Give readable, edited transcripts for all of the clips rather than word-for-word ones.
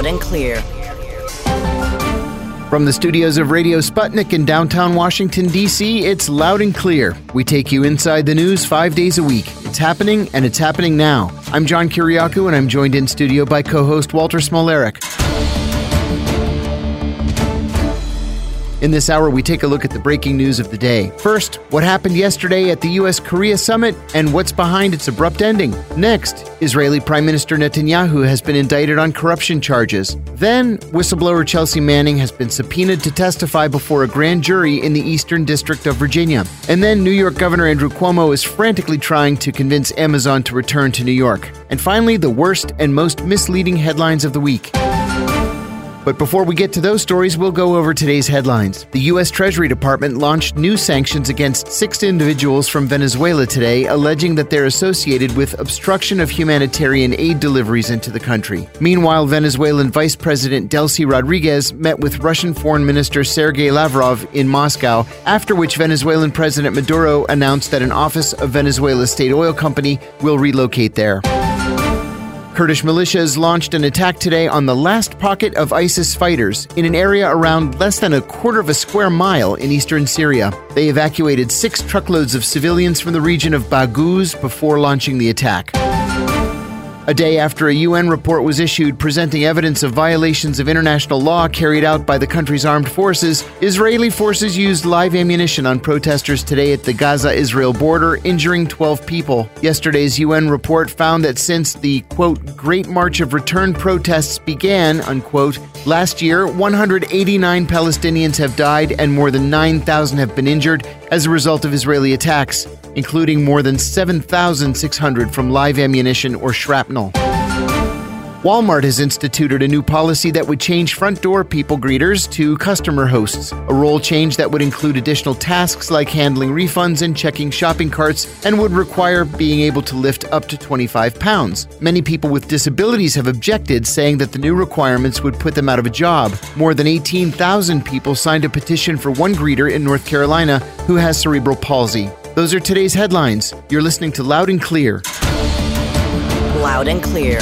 Loud and clear. From the studios of Radio Sputnik in downtown Washington, D.C., it's Loud and Clear. We take you inside the news 5 days a week. It's happening, and it's happening now. I'm John Kiriakou, and I'm joined in studio by co-host Walter Smolarek. In this hour, we take a look at the breaking news of the day. First, what happened yesterday at the U.S.-Korea summit and what's behind its abrupt ending. Next, Israeli Prime Minister Netanyahu has been indicted on corruption charges. Then, whistleblower Chelsea Manning has been subpoenaed to testify before a grand jury in the Eastern District of Virginia. And then, New York Governor Andrew Cuomo is frantically trying to convince Amazon to return to New York. And finally, the worst and most misleading headlines of the week. But before we get to those stories, we'll go over today's headlines. The U.S. Treasury Department launched new sanctions against 6 individuals from Venezuela today, alleging that they're associated with obstruction of humanitarian aid deliveries into the country. Meanwhile, Venezuelan Vice President Delcy Rodriguez met with Russian Foreign Minister Sergei Lavrov in Moscow, after which Venezuelan President Maduro announced that an office of Venezuela's state oil company will relocate there. Kurdish militias launched an attack today on the last pocket of ISIS fighters in an area around less than a quarter of a square mile in eastern Syria. They evacuated 6 truckloads of civilians from the region of Baghouz before launching the attack. A day after a UN report was issued presenting evidence of violations of international law carried out by the country's armed forces, Israeli forces used live ammunition on protesters today at the Gaza-Israel border, injuring 12 people. Yesterday's UN report found that since the, quote, Great March of Return protests began, unquote, last year, 189 Palestinians have died and more than 9,000 have been injured as a result of Israeli attacks, including more than 7,600 from live ammunition or shrapnel. Walmart has instituted a new policy that would change front door people greeters to customer hosts, a role change that would include additional tasks like handling refunds and checking shopping carts and would require being able to lift up to 25 pounds. Many people with disabilities have objected, saying that the new requirements would put them out of a job. More than 18,000 people signed a petition for one greeter in North Carolina who has cerebral palsy. Those are today's headlines. You're listening to Loud and Clear. Loud and clear.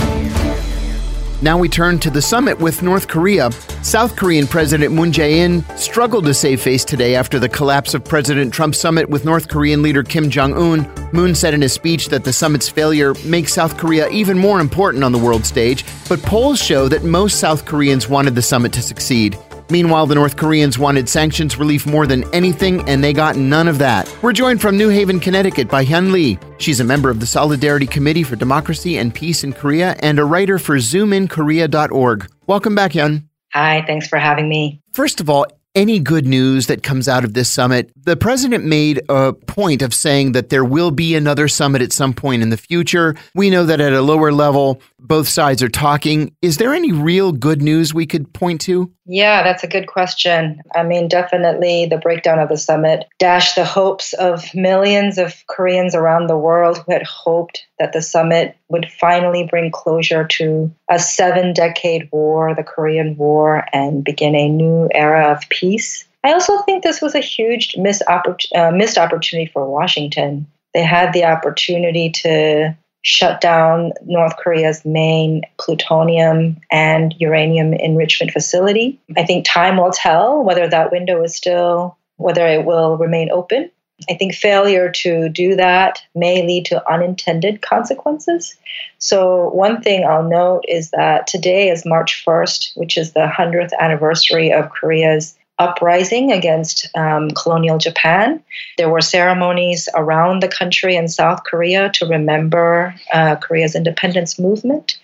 Now we turn to the summit with North Korea. South Korean President Moon Jae-in struggled to save face today after the collapse of President Trump's summit with North Korean leader Kim Jong-un. Moon said in his speech that the summit's failure makes South Korea even more important on the world stage, but polls show that most South Koreans wanted the summit to succeed. Meanwhile, the North Koreans wanted sanctions relief more than anything, and they got none of that. We're joined from New Haven, Connecticut by Hyun Lee. She's a member of the Solidarity Committee for Democracy and Peace in Korea and a writer for ZoomInKorea.org. Welcome back, Hyun. Hi, thanks for having me. First of all, any good news that comes out of this summit? The president made a point of saying that there will be another summit at some point in the future. We know that at a lower level, both sides are talking. Is there any real good news we could point to? Yeah, that's a good question. I mean, definitely the breakdown of the summit dashed the hopes of millions of Koreans around the world who had hoped that the summit would finally bring closure to a 7-decade war, the Korean War, and begin a new era of peace. I also think this was a huge missed opportunity for Washington. They had the opportunity to shut down North Korea's main plutonium and uranium enrichment facility. I think time will tell whether that window is whether it will remain open. I think failure to do that may lead to unintended consequences. So one thing I'll note is that today is March 1st, which is the 100th anniversary of Korea's uprising against colonial Japan. There were ceremonies around the country in South Korea to remember Korea's independence movement.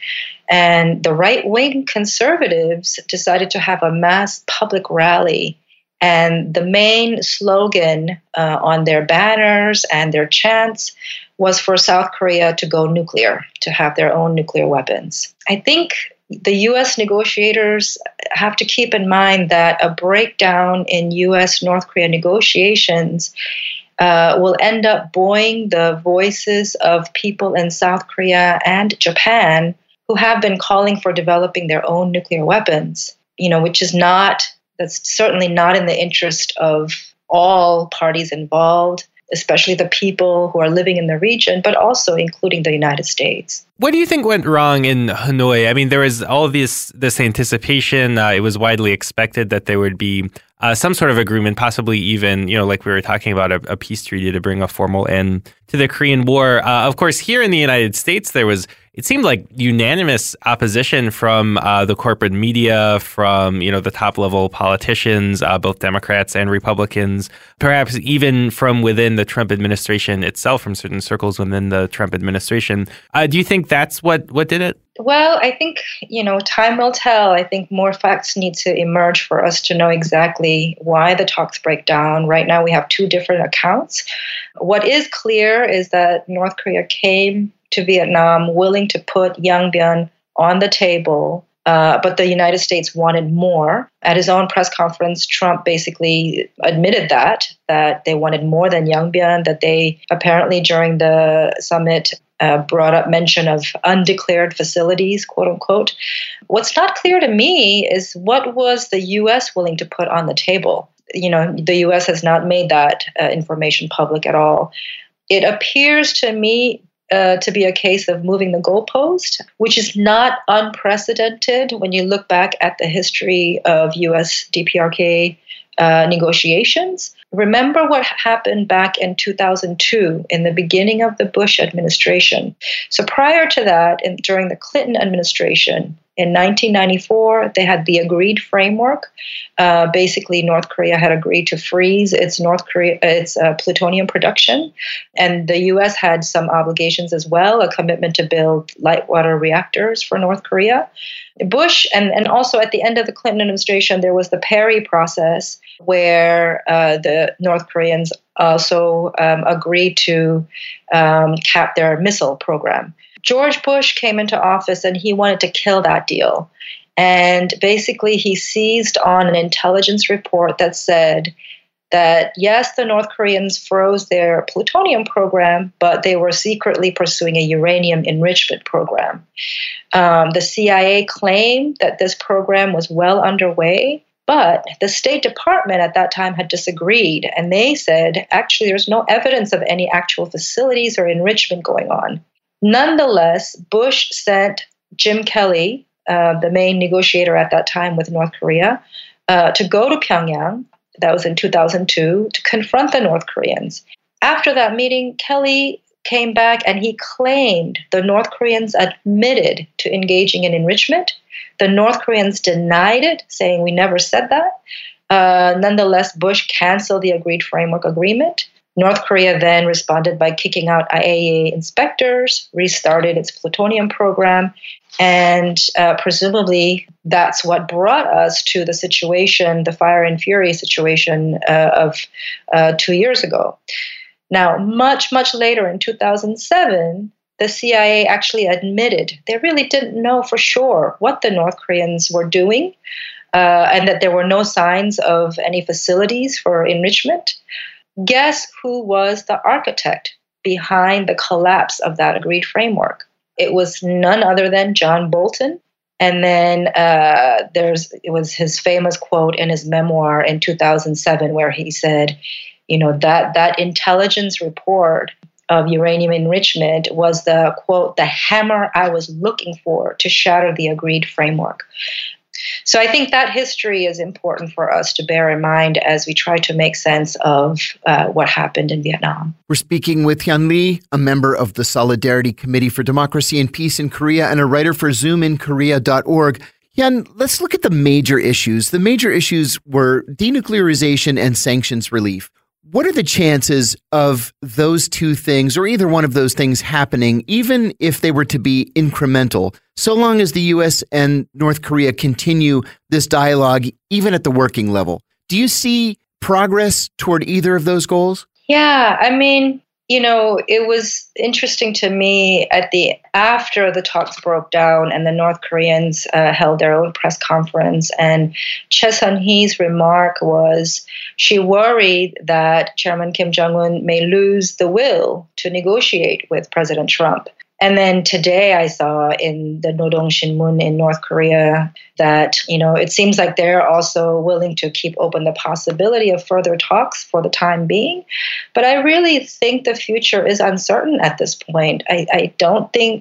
And the right-wing conservatives decided to have a mass public rally. And the main slogan on their banners and their chants was for South Korea to go nuclear, to have their own nuclear weapons. I think the U.S. negotiators have to keep in mind that a breakdown in U.S.-North Korea negotiations will end up buoying the voices of people in South Korea and Japan who have been calling for developing their own nuclear weapons, that's certainly not in the interest of all parties involved, especially the people who are living in the region, but also including the United States. What do you think went wrong in Hanoi? I mean, there was all of this anticipation. It was widely expected that there would be some sort of agreement, possibly even, like we were talking about, a peace treaty to bring a formal end to the Korean War. Of course, here in the United States, it seemed like unanimous opposition from the corporate media, from, the top level politicians, both Democrats and Republicans, perhaps even from within the Trump administration itself, from certain circles within the Trump administration. Do you think that's what did it? Well, I think, time will tell. I think more facts need to emerge for us to know exactly why the talks break down. Right now, we have two different accounts. What is clear is that North Korea came to Vietnam willing to put Yangbyon on the table, but the United States wanted more. At his own press conference, Trump basically admitted that they wanted more than Yangbyon, that they apparently during the summit brought up mention of undeclared facilities, quote unquote. What's not clear to me is what was the U.S. willing to put on the table. The U.S. has not made that information public at all. It appears to me to be a case of moving the goalpost, which is not unprecedented when you look back at the history of U.S. DPRK negotiations. Remember what happened back in 2002, in the beginning of the Bush administration. So prior to that, during the Clinton administration, in 1994, they had the agreed framework. Basically, North Korea had agreed to freeze its plutonium production, and the U.S. had some obligations as well, a commitment to build light water reactors for North Korea. Bush, and also at the end of the Clinton administration, there was the Perry process, where the North Koreans also agreed to cap their missile program. George Bush came into office and he wanted to kill that deal. And basically he seized on an intelligence report that said that, yes, the North Koreans froze their plutonium program, but they were secretly pursuing a uranium enrichment program. The CIA claimed that this program was well underway, but the State Department at that time had disagreed. And they said, actually, there's no evidence of any actual facilities or enrichment going on. Nonetheless, Bush sent Jim Kelly, the main negotiator at that time with North Korea, to go to Pyongyang. That was in 2002, to confront the North Koreans. After that meeting, Kelly came back and he claimed the North Koreans admitted to engaging in enrichment. The North Koreans denied it, saying we never said that. Nonetheless, Bush canceled the agreed framework agreement. North Korea then responded by kicking out IAEA inspectors, restarted its plutonium program, and presumably that's what brought us to the situation, the fire and fury situation of 2 years ago. Now, much, much later in 2007, the CIA actually admitted they really didn't know for sure what the North Koreans were doing and that there were no signs of any facilities for enrichment. Guess who was the architect behind the collapse of that agreed framework? It was none other than John Bolton. And then it was his famous quote in his memoir in 2007 where he said, that intelligence report of uranium enrichment was the, quote, the hammer I was looking for to shatter the agreed framework. So I think that history is important for us to bear in mind as we try to make sense of what happened in Vietnam. We're speaking with Hyun Lee, a member of the Solidarity Committee for Democracy and Peace in Korea and a writer for zoominkorea.org. Hyun, let's look at the major issues. The major issues were denuclearization and sanctions relief. What are the chances of those two things, or either one of those things, happening, even if they were to be incremental, so long as the U.S. and North Korea continue this dialogue, even at the working level? Do you see progress toward either of those goals? Yeah, I mean, it was interesting to me after the talks broke down and the North Koreans held their own press conference, and Choi Sun-hee's remark was she worried that Chairman Kim Jong-un may lose the will to negotiate with President Trump. And then today I saw in the Nodong Shinmun in North Korea that, it seems like they're also willing to keep open the possibility of further talks for the time being. But I really think the future is uncertain at this point. I don't think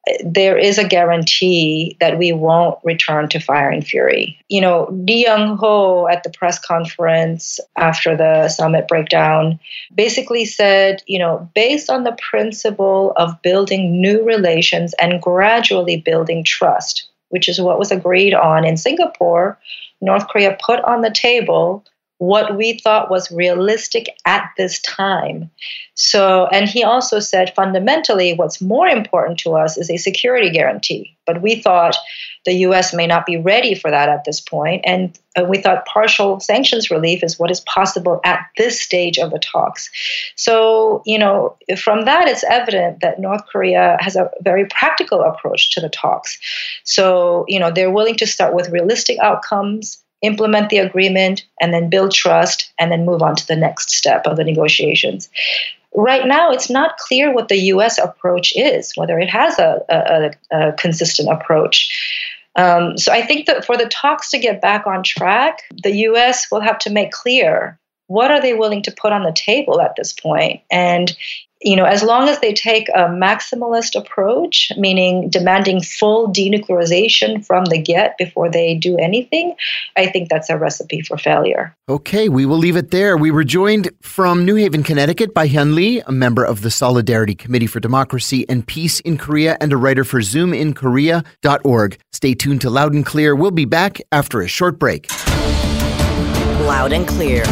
there is a guarantee that we won't return to fire and fury. Ri Yong-ho at the press conference after the summit breakdown basically said, based on the principle of building new relations and gradually building trust, which is what was agreed on in Singapore, North Korea put on the table what we thought was realistic at this time. So, and he also said, fundamentally, what's more important to us is a security guarantee. But we thought the U.S. may not be ready for that at this point. And we thought partial sanctions relief is what is possible at this stage of the talks. So, from that, it's evident that North Korea has a very practical approach to the talks. So, they're willing to start with realistic outcomes, implement the agreement, and then build trust, and then move on to the next step of the negotiations. Right now, it's not clear what the U.S. approach is, whether it has a consistent approach. So I think that for the talks to get back on track, the U.S. will have to make clear what are they willing to put on the table at this point. And as long as they take a maximalist approach, meaning demanding full denuclearization from the get before they do anything, I think that's a recipe for failure. Okay, we will leave it there. We were joined from New Haven, Connecticut by Hyun Lee, a member of the Solidarity Committee for Democracy and Peace in Korea and a writer for ZoomInKorea.org. Stay tuned to Loud and Clear. We'll be back after a short break. Loud and Clear.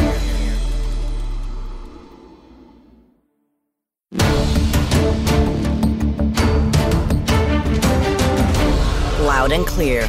Loud and Clear.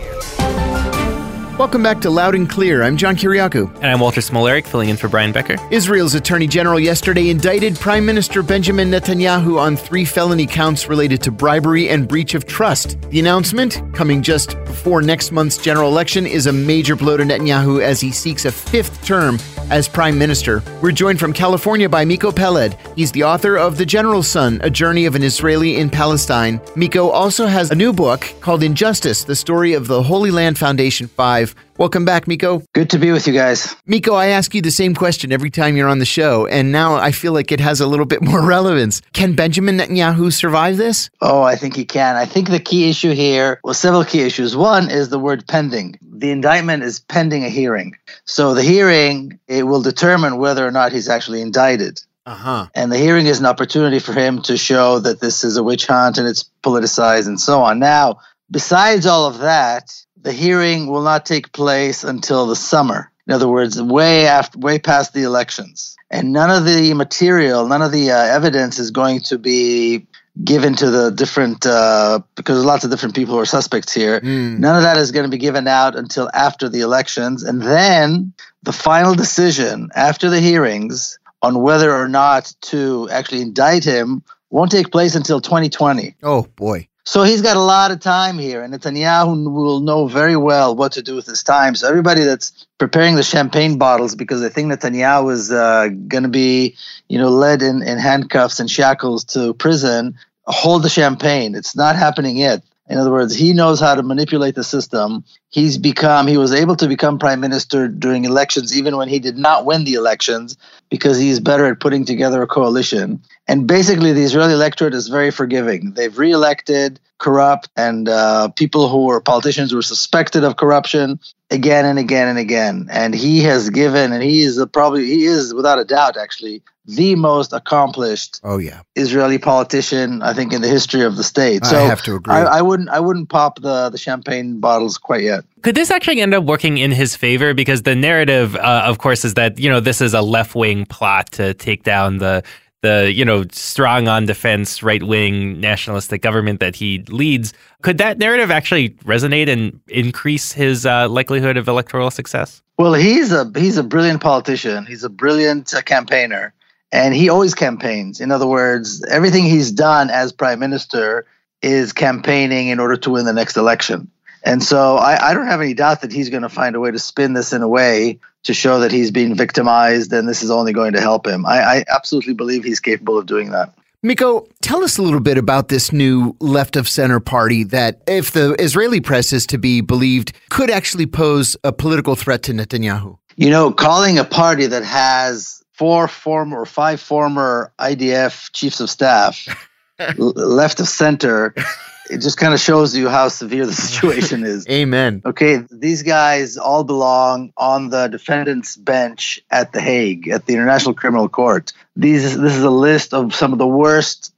Welcome back to Loud and Clear. I'm John Kiriakou. And I'm Walter Smolarek, filling in for Brian Becker. Israel's Attorney General yesterday indicted Prime Minister Benjamin Netanyahu on 3 felony counts related to bribery and breach of trust. The announcement, coming just before next month's general election, is a major blow to Netanyahu as he seeks a 5th term as Prime Minister. We're joined from California by Miko Peled. He's the author of The General's Son, A Journey of an Israeli in Palestine. Miko also has a new book called Injustice, the story of the Holy Land Foundation 5. Welcome back, Miko. Good to be with you guys. Miko, I ask you the same question every time you're on the show, and now I feel like it has a little bit more relevance. Can Benjamin Netanyahu survive this? Oh, I think he can. I think the key issue here, several key issues. One is the word pending. The indictment is pending a hearing. So the hearing, it will determine whether or not he's actually indicted. And the hearing is an opportunity for him to show that this is a witch hunt and it's politicized and so on. Now, besides all of that, the hearing will not take place until the summer. In other words, way past the elections. And none of the material, none of the evidence is going to be given to the different, because there's lots of different people who are suspects here. None of that is going to be given out until after the elections. And then the final decision after the hearings on whether or not to actually indict him won't take place until 2020. Oh, boy. So he's got a lot of time here, and Netanyahu will know very well what to do with his time. So everybody that's preparing the champagne bottles because they think Netanyahu is going to be, led in handcuffs and shackles to prison, hold the champagne. It's not happening yet. In other words, he knows how to manipulate the system. He was able to become prime minister during elections, even when he did not win the elections, because he's better at putting together a coalition. And basically, the Israeli electorate is very forgiving. They've reelected corrupt and people who were politicians who were suspected of corruption again and again and again. And he has given, and he is without a doubt, actually, the most accomplished Israeli politician, I think, in the history of the state. So I have to agree. I wouldn't pop the champagne bottles quite yet. Could this actually end up working in his favor? Because the narrative, of course, is that, this is a left-wing plot to take down the strong on defense, right-wing nationalistic government that he leads. Could that narrative actually resonate and increase his likelihood of electoral success? Well, he's a brilliant politician. He's a brilliant campaigner. And he always campaigns. In other words, everything he's done as prime minister is campaigning in order to win the next election. And so I don't have any doubt that he's going to find a way to spin this in a way to show that he's being victimized and this is only going to help him. I absolutely believe he's capable of doing that. Miko, tell us a little bit about this new left-of-center party that, if the Israeli press is to be believed, could actually pose a political threat to Netanyahu. Calling a party that has 5 former IDF chiefs of staff left of center, it just kind of shows you how severe the situation is. Amen. Okay, these guys all belong on the defendant's bench at The Hague, at the International Criminal Court. This is a list of some of the worst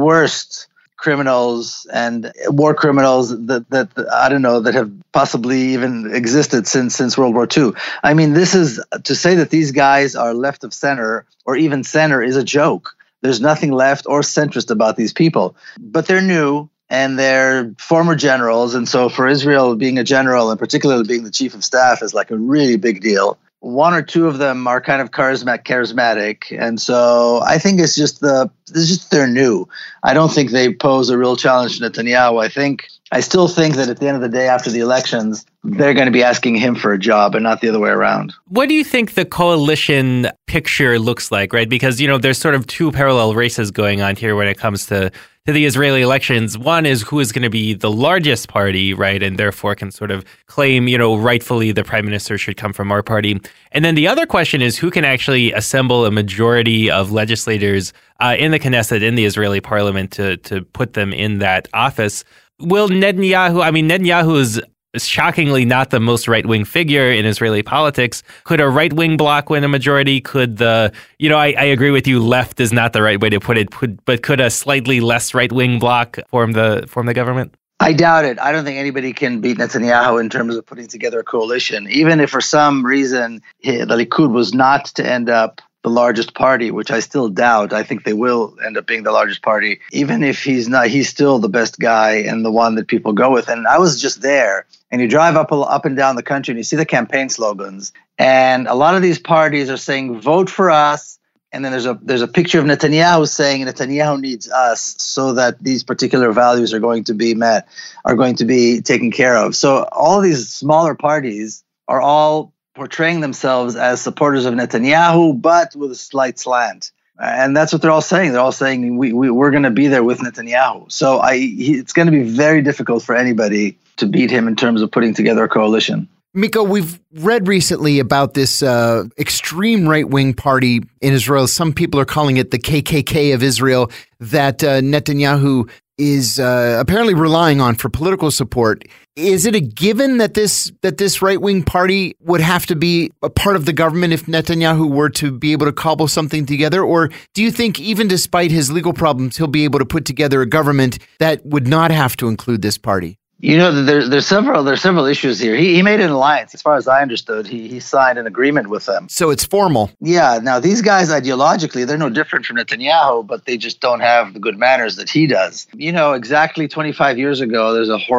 criminals and war criminals that I don't know, that have possibly even existed since World War II. I mean, this is to say that these guys are left of center or even center is a joke. There's nothing left or centrist about these people, but they're new. And they're former generals. And so for Israel, being a general and particularly being the chief of staff is like a really big deal. One or two of them are kind of charismatic. And so I think it's just they're new. I don't think they pose a real challenge to Netanyahu. I still think that at the end of the day, after the elections, they're going to be asking him for a job and not the other way around. What do you think the coalition picture looks like, right? Because, there's sort of two parallel races going on here when it comes to the Israeli elections. One is who is going to be the largest party, right? And therefore can sort of claim, rightfully the prime minister should come from our party. And then the other question is who can actually assemble a majority of legislators in the Knesset, in the Israeli parliament to put them in that office. Will Netanyahu is shockingly not the most right-wing figure in Israeli politics. Could a right-wing bloc win a majority? Could I agree with you, left is not the right way to put it, but could a slightly less right-wing bloc form the government? I doubt it. I don't think anybody can beat Netanyahu in terms of putting together a coalition. Even if for some reason the Likud was not to end up the largest party, which I still doubt. I think they will end up being the largest party. Even if he's not, he's still the best guy and the one that people go with. And I was just there, and you drive up and down the country and you see the campaign slogans. And a lot of these parties are saying, vote for us. And then there's a picture of Netanyahu saying Netanyahu needs us so that these particular values are going to be met, are going to be taken care of. So all these smaller parties are all portraying themselves as supporters of Netanyahu, but with a slight slant. And that's what they're all saying. They're all saying, we're going to be there with Netanyahu. So it's going to be very difficult for anybody to beat him in terms of putting together a coalition. Miko, we've read recently about this extreme right-wing party in Israel. Some people are calling it the KKK of Israel, that Netanyahu is apparently relying on for political support. Is it a given that this right-wing party would have to be a part of the government if Netanyahu were to be able to cobble something together? Or do you think even despite his legal problems, he'll be able to put together a government that would not have to include this party? There's several issues here. He made an alliance, as far as I understood. He signed an agreement with them. So it's formal. Yeah. Now these guys ideologically, they're no different from Netanyahu, but they just don't have the good manners that he does. Exactly 25 years ago,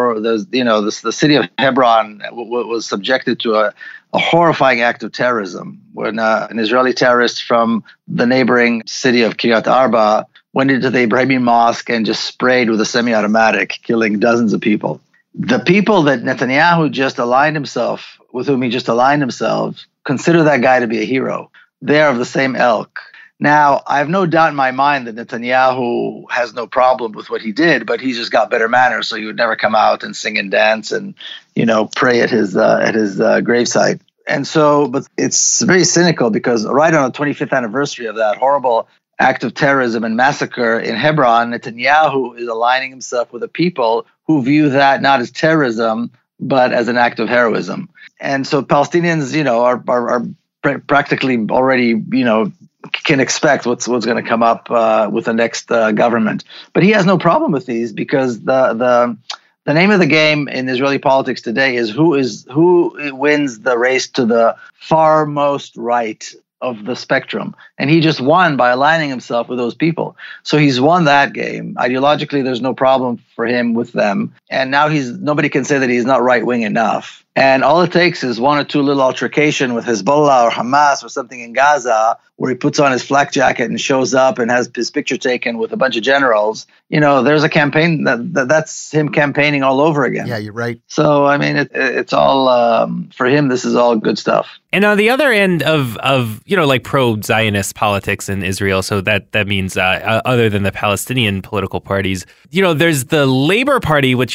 the city of Hebron was subjected to a horrifying act of terrorism when an Israeli terrorist from the neighboring city of Kiryat Arba went into the Ibrahimi Mosque and just sprayed with a semi-automatic, killing dozens of people. The people that Netanyahu just aligned himself, with whom he just aligned himself, consider that guy to be a hero. They are of the same ilk. Now, I have no doubt in my mind that Netanyahu has no problem with what he did, but he's just got better manners, so he would never come out and sing and dance and, pray at his gravesite. And so, but it's very cynical because right on the 25th anniversary of that horrible act of terrorism and massacre in Hebron, Netanyahu is aligning himself with the people who view that not as terrorism, but as an act of heroism. And so Palestinians, are practically already, can expect what's going to come up with the next government. But he has no problem with these because the name of the game in Israeli politics today is who wins the race to the far most right of the spectrum. And he just won by aligning himself with those people. So he's won that game. Ideologically, there's no problem for him with them. And now nobody can say that he's not right-wing enough. And all it takes is one or two little altercation with Hezbollah or Hamas or something in Gaza where he puts on his flak jacket and shows up and has his picture taken with a bunch of generals. There's a campaign that's him campaigning all over again. Yeah, you're right. So, it's all, for him, this is all good stuff. And on the other end of pro-Zionist politics in Israel, so that means other than the Palestinian political parties, there's the Labor Party, which,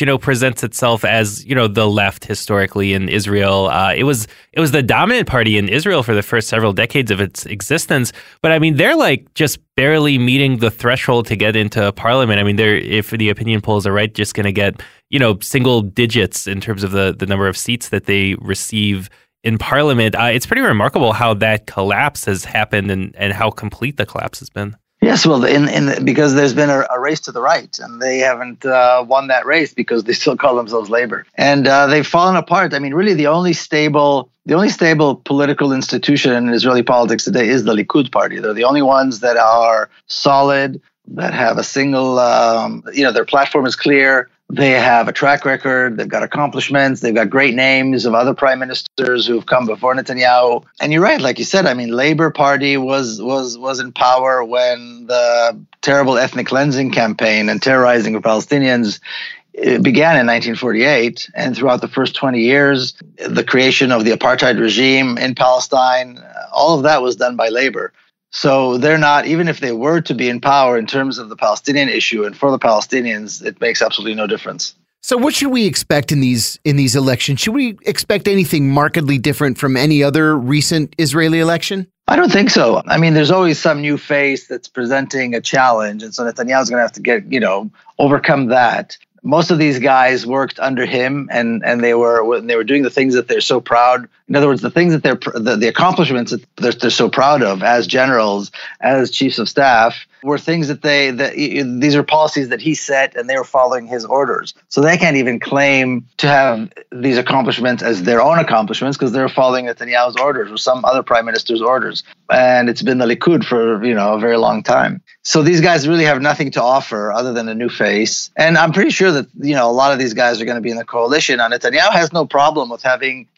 presents itself as, the left historically in Israel. It was the dominant party in Israel for the first several decades of its existence. But I mean, they're like just barely meeting the threshold to get into parliament. I mean, they're, if the opinion polls are right, just going to get, single digits in terms of the number of seats that they receive in parliament. It's pretty remarkable how that collapse has happened and how complete the collapse has been. Yes, well, because there's been a race to the right, and they haven't won that race because they still call themselves Labor, and they've fallen apart. I mean, really, the only stable political institution in Israeli politics today is the Likud party. They're the only ones that are solid, that have a single, their platform is clear. They have a track record. They've got accomplishments. They've got great names of other prime ministers who've come before Netanyahu. And you're right, like you said. I mean, Labor Party was in power when the terrible ethnic cleansing campaign and terrorizing of Palestinians began in 1948. And throughout the first 20 years, the creation of the apartheid regime in Palestine, all of that was done by Labor. So they're not, even if they were to be in power in terms of the Palestinian issue and for the Palestinians, it makes absolutely no difference. So what should we expect in these elections? Should we expect anything markedly different from any other recent Israeli election? I don't think so. I mean, there's always some new face that's presenting a challenge. And so Netanyahu's going to have to overcome that. Most of these guys worked under him, and they were doing the things that they're so proud. In other words, the things that the accomplishments that they're so proud of as generals, as chiefs of staff, were things that these are policies that he set, and they were following his orders. So they can't even claim to have these accomplishments as their own accomplishments because they're following Netanyahu's orders or some other prime minister's orders. And it's been the Likud for a very long time. So these guys really have nothing to offer other than a new face. And I'm pretty sure that a lot of these guys are going to be in the coalition. Now, Netanyahu has no problem with having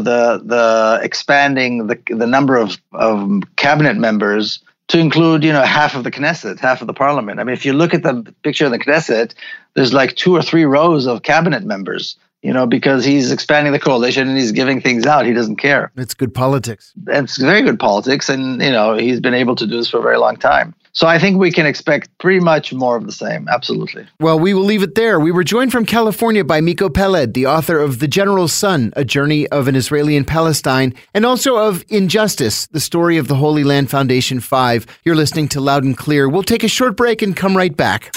the expanding the number of cabinet members to include, half of the Knesset, half of the parliament. I mean, if you look at the picture of the Knesset, there's like 2 or 3 rows of cabinet members, because he's expanding the coalition and he's giving things out. He doesn't care. It's good politics. It's very good politics. And, he's been able to do this for a very long time. So I think we can expect pretty much more of the same. Absolutely. Well, we will leave it there. We were joined from California by Miko Peled, the author of The General's Son, A Journey of an Israeli in Palestine, and also of Injustice, the story of the Holy Land Foundation 5. You're listening to Loud and Clear. We'll take a short break and come right back.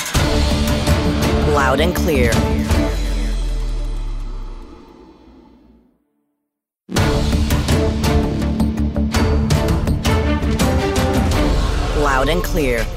Loud and Clear. Loud and Clear.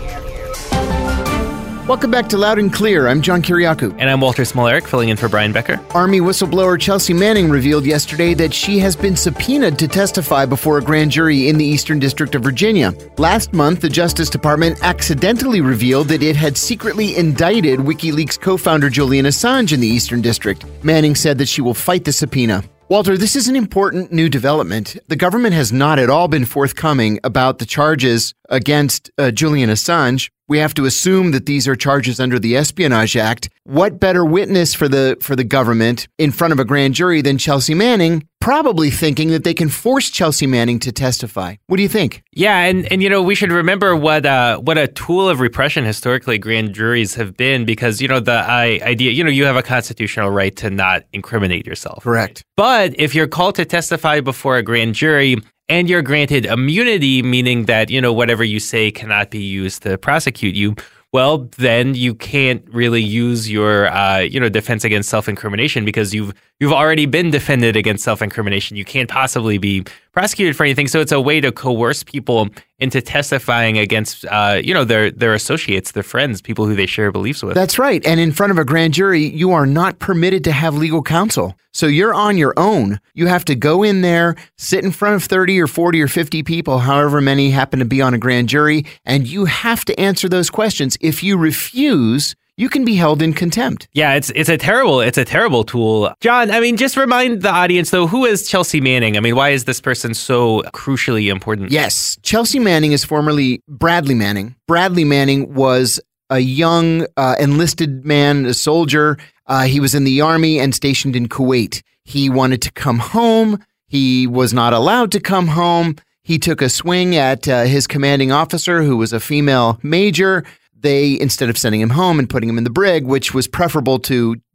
Welcome back to Loud and Clear. I'm John Kiriakou. And I'm Walter Smolarek, filling in for Brian Becker. Army whistleblower Chelsea Manning revealed yesterday that she has been subpoenaed to testify before a grand jury in the Eastern District of Virginia. Last month, the Justice Department accidentally revealed that it had secretly indicted WikiLeaks co-founder Julian Assange in the Eastern District. Manning said that she will fight the subpoena. Walter, this is an important new development. The government has not at all been forthcoming about the charges against Julian Assange. We have to assume that these are charges under the Espionage Act. What better witness for the government in front of a grand jury than Chelsea Manning, probably thinking that they can force Chelsea Manning to testify? What do you think? Yeah, and we should remember what a tool of repression historically grand juries have been, because the idea you have a constitutional right to not incriminate yourself. Correct. But if you're called to testify before a grand jury and you're granted immunity, meaning that whatever you say cannot be used to prosecute you, well, then you can't really use your defense against self-incrimination, because you've already been defended against self-incrimination. You can't possibly be prosecuted for anything. So it's a way to coerce people into testifying against their associates, their friends, people who they share beliefs with. That's right. And in front of a grand jury, you are not permitted to have legal counsel. So you're on your own. You have to go in there, sit in front of 30 or 40 or 50 people, however many happen to be on a grand jury, and you have to answer those questions. If you refuse, you can be held in contempt. Yeah, it's a terrible tool. John, I mean, just remind the audience, though, who is Chelsea Manning? I mean, why is this person so crucially important? Yes, Chelsea Manning is formerly Bradley Manning. Bradley Manning was a young enlisted man, a soldier. He was in the Army and stationed in Kuwait. He wanted to come home. He was not allowed to come home. He took a swing at his commanding officer, who was a female major. They, instead of sending him home and putting him in the brig, which was preferable to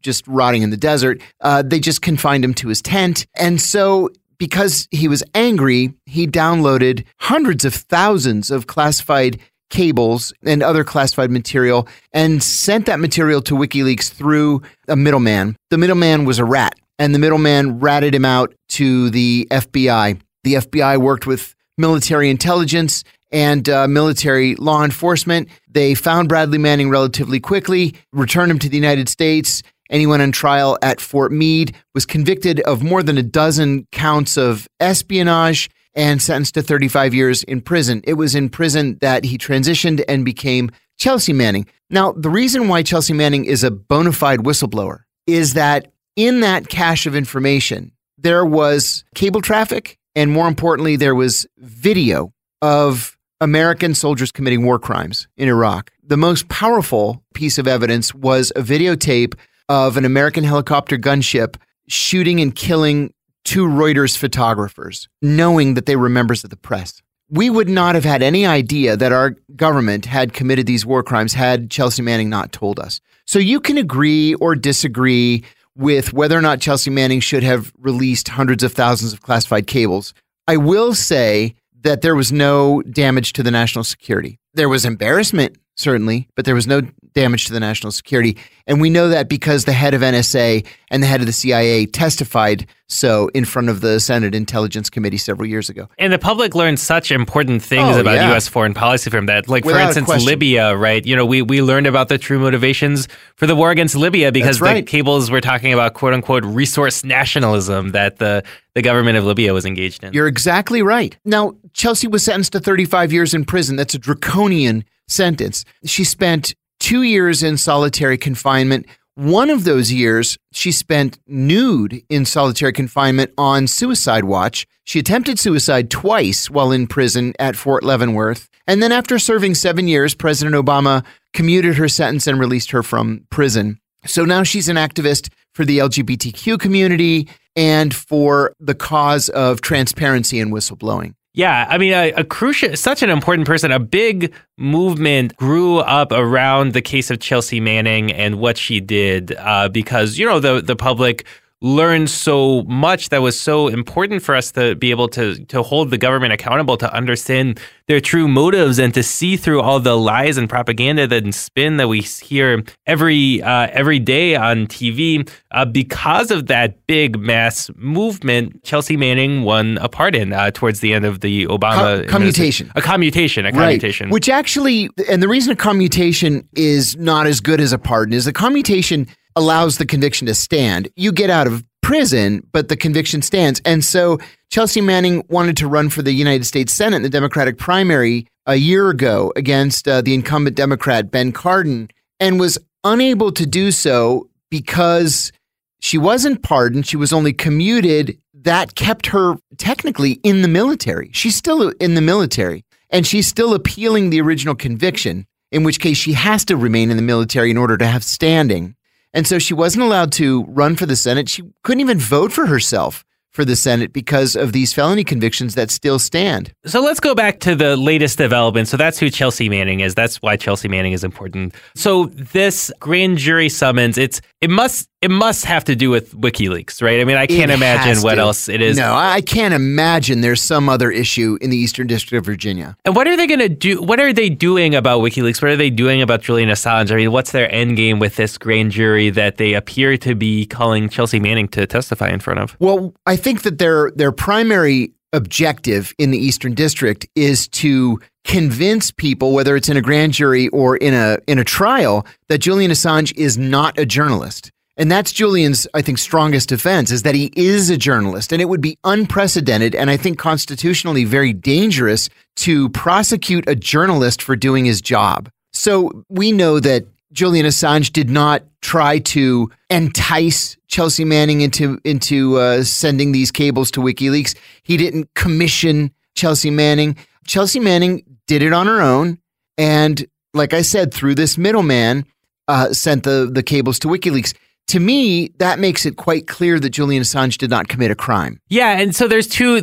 just rotting in the desert. They just confined him to his tent. And so because he was angry, he downloaded hundreds of thousands of classified cables and other classified material and sent that material to WikiLeaks through a middleman. The middleman was a rat, and the middleman ratted him out to the FBI. The FBI worked with military intelligence and military law enforcement. They found Bradley Manning relatively quickly, returned him to the United States, and he went on trial at Fort Meade, was convicted of more than a dozen counts of espionage, and sentenced to 35 years in prison. It was in prison that he transitioned and became Chelsea Manning. Now, the reason why Chelsea Manning is a bona fide whistleblower is that in that cache of information, there was cable traffic, and more importantly, there was video of American soldiers committing war crimes in Iraq. The most powerful piece of evidence was a videotape of an American helicopter gunship shooting and killing 2 Reuters photographers, knowing that they were members of the press. We would not have had any idea that our government had committed these war crimes had Chelsea Manning not told us. So you can agree or disagree with whether or not Chelsea Manning should have released hundreds of thousands of classified cables. I will say that there was no damage to the national security. There was embarrassment, certainly, but there was no damage to the national security. And we know that because the head of NSA and the head of the CIA testified so in front of the Senate Intelligence Committee several years ago. And the public learned such important things about U.S. foreign policy from that. Like, for instance, Libya, right? You know, we learned about the true motivations for the war against Libya because the cables were talking about, quote unquote, resource nationalism that the government of Libya was engaged in. You're exactly right. Now, Chelsea was sentenced to 35 years in prison. That's a draconian sentence. She spent 2 years in solitary confinement. One of those years, she spent nude in solitary confinement on suicide watch. She attempted suicide twice while in prison at Fort Leavenworth. And then after serving 7 years, President Obama commuted her sentence and released her from prison. So now she's an activist for the LGBTQ community and for the cause of transparency and whistleblowing. Yeah, I mean, a crucial, such an important person. A big movement grew up around the case of Chelsea Manning and what she did because, you know, the public learned so much that was so important for us to be able to hold the government accountable, to understand their true motives and to see through all the lies and propaganda and spin that we hear every day on TV. Because of that big mass movement, Chelsea Manning won a pardon towards the end of the Obama commutation. A commutation. Right. Which actually, and the reason a commutation is not as good as a pardon is the commutation allows the conviction to stand. You get out of prison, but the conviction stands. And so Chelsea Manning wanted to run for the United States Senate in the Democratic primary a year ago against the incumbent Democrat Ben Cardin, and was unable to do so because she wasn't pardoned. She was only commuted. That kept her technically in the military. She's still in the military, and she's still appealing the original conviction, in which case she has to remain in the military in order to have standing. And so she wasn't allowed to run for the Senate. She couldn't even vote for herself for the Senate because of these felony convictions that still stand. So let's go back to the latest development. So that's who Chelsea Manning is. That's why Chelsea Manning is important. So this grand jury summons, it must have to do with WikiLeaks, right? I mean, I can't imagine what else it is. No, I can't imagine there's some other issue in the Eastern District of Virginia. And what are they going to do? What are they doing about WikiLeaks? What are they doing about Julian Assange? I mean, what's their end game with this grand jury that they appear to be calling Chelsea Manning to testify in front of? Well, I think that their primary objective in the Eastern District is to convince people, whether it's in a grand jury or in a trial, that Julian Assange is not a journalist. And that's Julian's, I think, strongest defense, is that he is a journalist. And it would be unprecedented and I think constitutionally very dangerous to prosecute a journalist for doing his job. So we know that Julian Assange did not try to entice Chelsea Manning into sending these cables to WikiLeaks. He didn't commission Chelsea Manning. Chelsea Manning did it on her own. And like I said, through this middleman, sent the cables to WikiLeaks. to me, that makes it quite clear that Julian Assange did not commit a crime. Yeah, and so there's two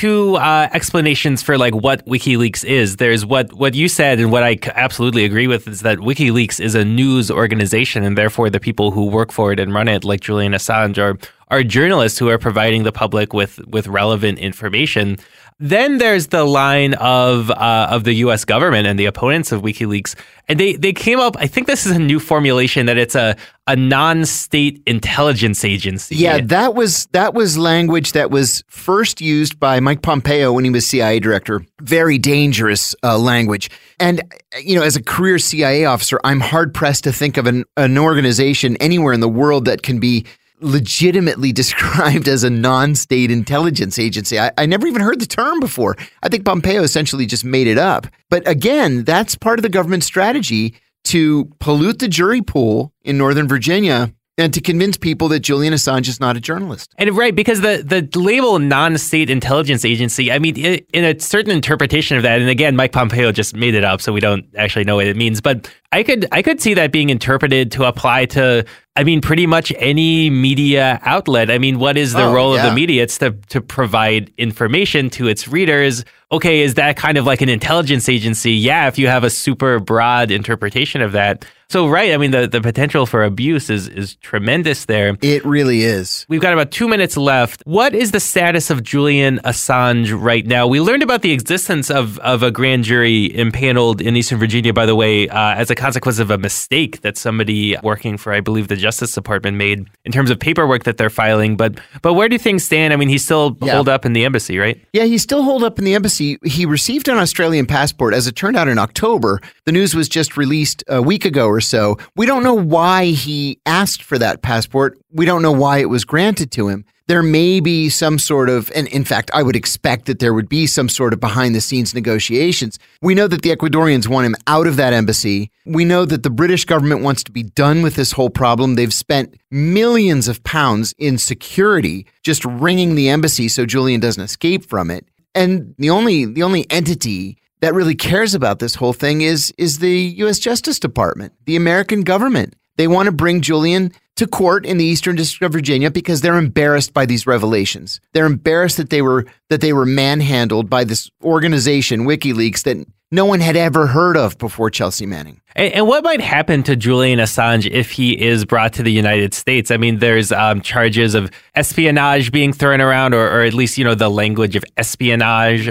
explanations for like what WikiLeaks is. There's what you said, and what I absolutely agree with is that WikiLeaks is a news organization, and therefore the people who work for it and run it, like Julian Assange, are journalists who are providing the public with relevant information. Then there's the line of the U.S. government and the opponents of WikiLeaks, and they came up. I think this is a new formulation that it's a non-state intelligence agency. Yeah, that was language that was first used by Mike Pompeo when he was CIA director. Very dangerous language. And as a career CIA officer, I'm hard pressed to think of an organization anywhere in the world that can be legitimately described as a non-state intelligence agency. I never even heard the term before. I think Pompeo essentially just made it up. But again, that's part of the government's strategy to pollute the jury pool in Northern Virginia and to convince people that Julian Assange is not a journalist. And right, because the label non-state intelligence agency, I mean, in a certain interpretation of that, and again, Mike Pompeo just made it up, so we don't actually know what it means, but I could see that being interpreted to apply to, I mean, pretty much any media outlet. I mean, what is the role of the media? It's to provide information to its readers. Okay, is that kind of like an intelligence agency? Yeah, if you have a super broad interpretation of that. So, right, I mean, the potential for abuse is tremendous there. It really is. We've got about 2 minutes left. What is the status of Julian Assange right now? We learned about the existence of a grand jury impaneled in Eastern Virginia, by the way, as a consequence of a mistake that somebody working for, I believe, the Justice Department made in terms of paperwork that they're filing. But where do things stand? I mean, he's still holed up in the embassy, right? Yeah, he's still holed up in the embassy. He received an Australian passport, as it turned out, in October. The news was just released a week ago or so. We don't know why he asked for that passport. We don't know why it was granted to him. There may be some sort of, and in fact, I would expect that there would be some sort of behind-the-scenes negotiations. We know that the Ecuadorians want him out of that embassy. We know that the British government wants to be done with this whole problem. They've spent millions of pounds in security just ringing the embassy so Julian doesn't escape from it. And the only entity that really cares about this whole thing is the U.S. Justice Department, the American government. They want to bring Julian to court in the Eastern District of Virginia because they're embarrassed by these revelations. They're embarrassed that they were manhandled by this organization, WikiLeaks, that no one had ever heard of before Chelsea Manning. And what might happen to Julian Assange if he is brought to the United States? I mean, there's charges of espionage being thrown around, or at least, the language of espionage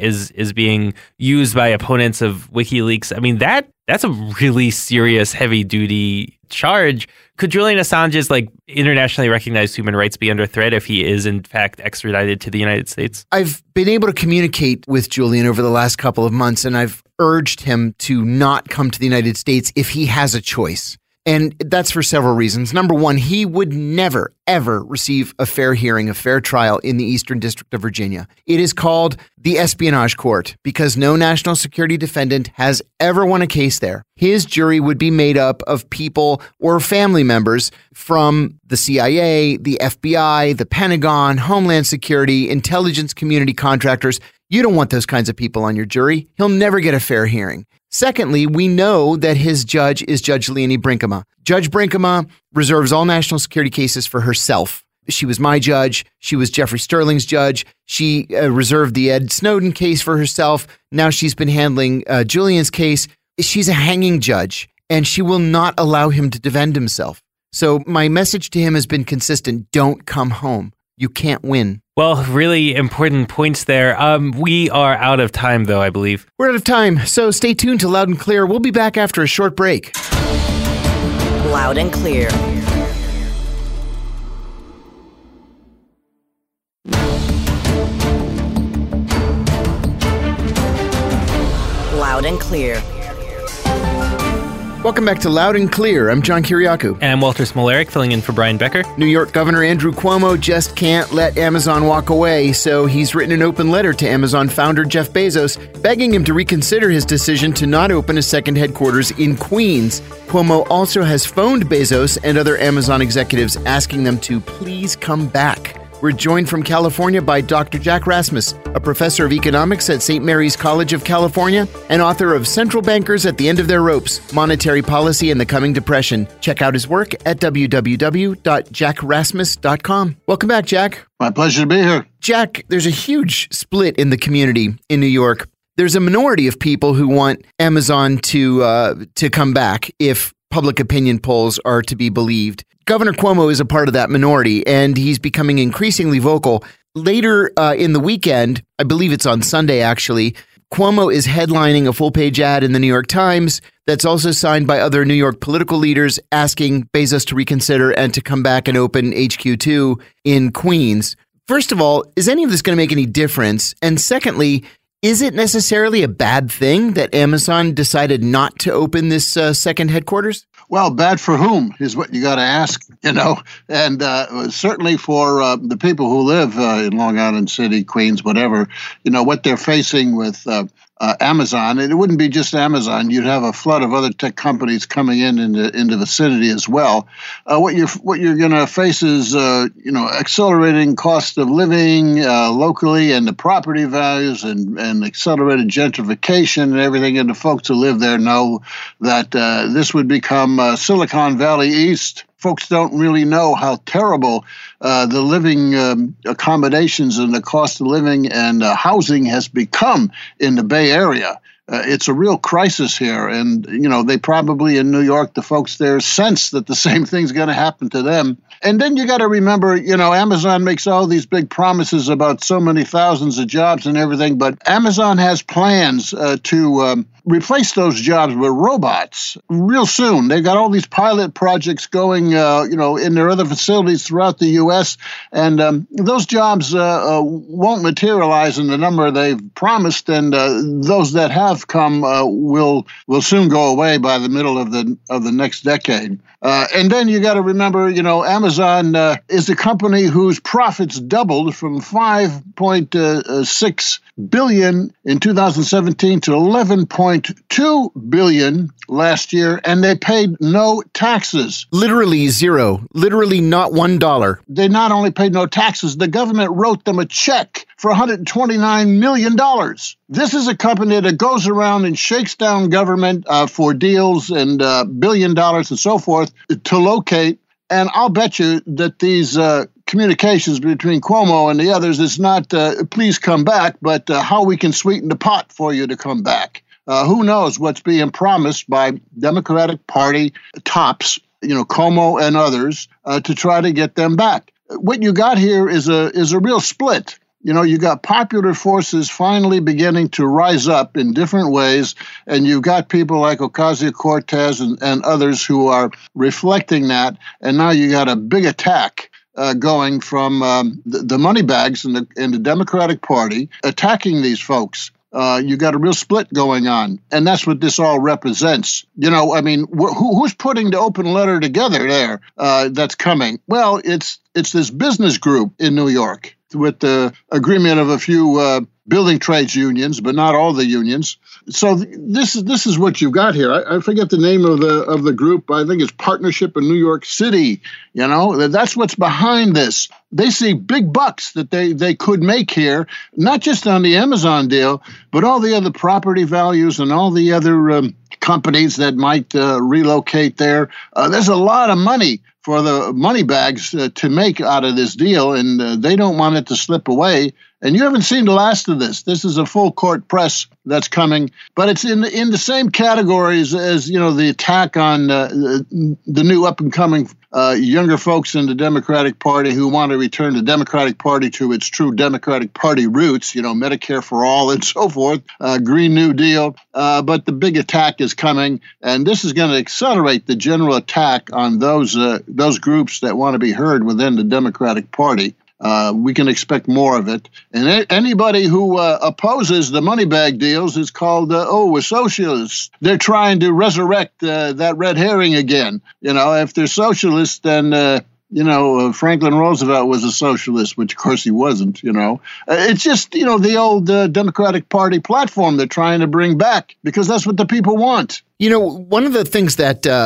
is being used by opponents of WikiLeaks. I mean, that's a really serious, heavy-duty charge. Could Julian Assange's internationally recognized human rights be under threat if he is in fact extradited to the United States? I've been able to communicate with Julian over the last couple of months, and I've urged him to not come to the United States if he has a choice. And that's for several reasons. Number one, he would never, ever receive a fair hearing, a fair trial in the Eastern District of Virginia. It is called the Espionage Court because no national security defendant has ever won a case there. His jury would be made up of people or family members from the CIA, the FBI, the Pentagon, Homeland Security, intelligence community contractors. You don't want those kinds of people on your jury. He'll never get a fair hearing. Secondly, we know that his judge is Judge Leonie Brinkema. Judge Brinkema reserves all national security cases for herself. She was my judge. She was Jeffrey Sterling's judge. She reserved the Ed Snowden case for herself. Now she's been handling Julian's case. She's a hanging judge, and she will not allow him to defend himself. So my message to him has been consistent. Don't come home. You can't win. Well, really important points there. We are out of time, though, I believe. We're out of time, so stay tuned to Loud and Clear. We'll be back after a short break. Loud and Clear. Loud and Clear. Welcome back to Loud and Clear. I'm John Kiriakou. And I'm Walter Smolarek, filling in for Brian Becker. New York Governor Andrew Cuomo just can't let Amazon walk away, so he's written an open letter to Amazon founder Jeff Bezos, begging him to reconsider his decision to not open a second headquarters in Queens. Cuomo also has phoned Bezos and other Amazon executives, asking them to please come back. We're joined from California by Dr. Jack Rasmus, a professor of economics at St. Mary's College of California and author of Central Bankers at the End of Their Ropes, Monetary Policy and the Coming Depression. Check out his work at www.jackrasmus.com. Welcome back, Jack. My pleasure to be here. Jack, there's a huge split in the community in New York. There's a minority of people who want Amazon to come back if public opinion polls are to be believed. Governor Cuomo is a part of that minority, and he's becoming increasingly vocal. Later in the weekend, I believe it's on Sunday actually, Cuomo is headlining a full-page ad in the New York Times that's also signed by other New York political leaders asking Bezos to reconsider and to come back and open HQ2 in Queens. First of all, is any of this going to make any difference? And secondly, is it necessarily a bad thing that Amazon decided not to open this second headquarters? Well, bad for whom is what you got to ask, and certainly for the people who live in Long Island City, Queens, whatever, what they're facing with Amazon. And it wouldn't be just Amazon. You'd have a flood of other tech companies coming in the vicinity as well. What you're going to face is, accelerating cost of living locally and the property values and accelerated gentrification and everything. And the folks who live there know that this would become Silicon Valley East. Folks don't really know how terrible the living accommodations and the cost of living and housing has become in the Bay Area. It's a real crisis here. And, they probably in New York, the folks there sense that the same thing's going to happen to them. And then you got to remember, Amazon makes all these big promises about so many thousands of jobs and everything, but Amazon has plans to replace those jobs with robots real soon. They've got all these pilot projects going, in their other facilities throughout the U.S., and those jobs won't materialize in the number they've promised, and those that have come will soon go away by the middle of the next decade. And then you got to remember, Amazon is a company whose profits doubled from $5.6 billion in 2017 to $11.2 billion last year, and they paid no taxes. Literally zero. Literally not $1. They not only paid no taxes, the government wrote them a check for $129 million. This is a company that goes around and shakes down government for deals and $1 billion and so forth to locate. And I'll bet you that these communications between Cuomo and the others is not, please come back, but how we can sweeten the pot for you to come back. Who knows what's being promised by Democratic Party tops, Cuomo and others, to try to get them back. What you got here is a real split. You got popular forces finally beginning to rise up in different ways, and you've got people like Ocasio-Cortez and others who are reflecting that, and now you got a big attack going from the money bags in the Democratic Party attacking these folks. You got a real split going on, and that's what this all represents. Who's putting the open letter together there that's coming? Well, it's this business group in New York, with the agreement of a few building trades unions, but not all the unions. So this is what you've got here. I forget the name of the group. I think it's Partnership in New York City. That's what's behind this. They see big bucks that they could make here, not just on the Amazon deal, but all the other property values and all the other companies that might relocate there. There's a lot of money for the money bags to make out of this deal, and they don't want it to slip away. And you haven't seen the last of this. This is a full court press that's coming, but it's in the same categories as the attack on the new up and coming younger folks in the Democratic Party who want to return the Democratic Party to its true Democratic Party roots. Medicare for all and so forth, Green New Deal. But the big attack is coming, and this is going to accelerate the general attack on those groups that want to be heard within the Democratic Party. We can expect more of it. And anybody who opposes the money bag deals is called, we're socialists. They're trying to resurrect that red herring again. If they're socialists, then, Franklin Roosevelt was a socialist, which of course he wasn't, It's just, the old Democratic Party platform they're trying to bring back because that's what the people want. One of the things that